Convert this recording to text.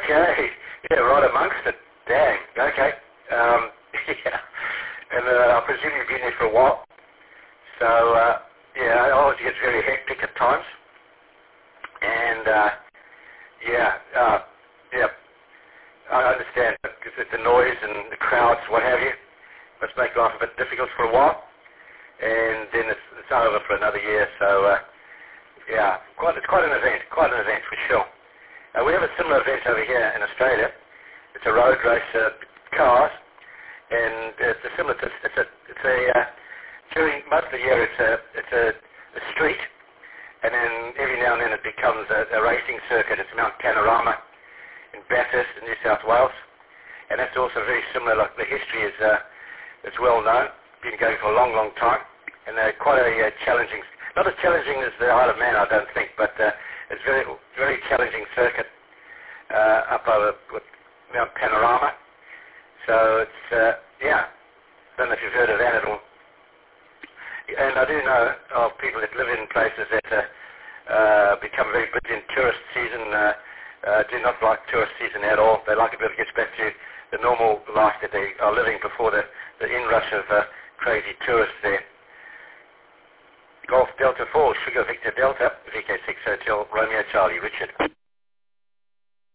Okay. Yeah, right amongst it. Dang. Okay. Yeah. And I presume you've been there for a while. So, yeah, it always gets very hectic at times. And, yeah, yeah, I understand because the noise and the crowds, what have you, must make life a bit difficult for a while. And then it's over for another year. So, yeah, it's quite an event for sure. We have a similar event over here in Australia. It's a road race, cars, and it's a similar. During most of the year it's a street, and then every now and then it becomes a racing circuit. It's Mount Panorama in Bathurst in New South Wales, and that's also very similar. Like the history is it's well known, been going for a long, long time, and quite a challenging. Not as challenging as the Isle of Man, I don't think, but it's very, very challenging circuit up over with Mount Panorama. So it's, yeah, don't know if you've heard of that at all. And I do know of people that live in places that become very busy in tourist season, do not like tourist season at all. They like it when it gets back to the normal life that they are living before the inrush of crazy tourists there. Golf Delta 4, Sugar Victor Delta, VK6 Hotel, Romeo Charlie, Richard.